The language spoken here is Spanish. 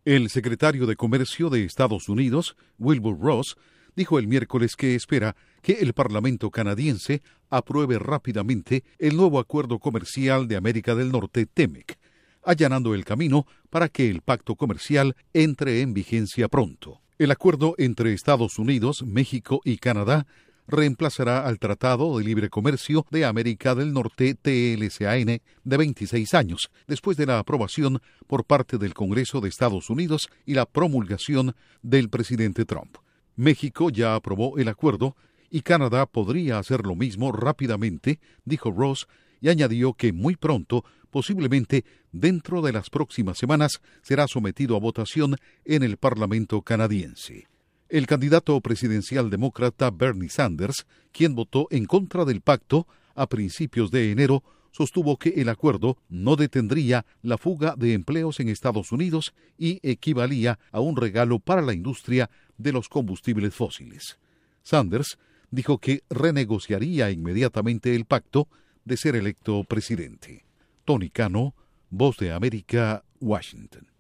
El secretario de Comercio de Estados Unidos, Wilbur Ross, dijo el miércoles que espera que el Parlamento canadiense apruebe rápidamente el nuevo acuerdo comercial de América del Norte, TEMEC, allanando el camino para que el pacto comercial entre en vigencia pronto. El acuerdo entre Estados Unidos, México y Canadá reemplazará al Tratado de Libre Comercio de América del Norte, TLCAN, de 26 años, después de la aprobación por parte del Congreso de Estados Unidos y la promulgación del presidente Trump. México ya aprobó el acuerdo y Canadá podría hacer lo mismo rápidamente, dijo Ross, y añadió que muy pronto, posiblemente dentro de las próximas semanas, será sometido a votación en el Parlamento canadiense. El candidato presidencial demócrata Bernie Sanders, quien votó en contra del pacto a principios de enero, sostuvo que el acuerdo no detendría la fuga de empleos en Estados Unidos y equivalía a un regalo para la industria de los combustibles fósiles. Sanders dijo que renegociaría inmediatamente el pacto de ser electo presidente. Tony Cano, Voz de América, Washington.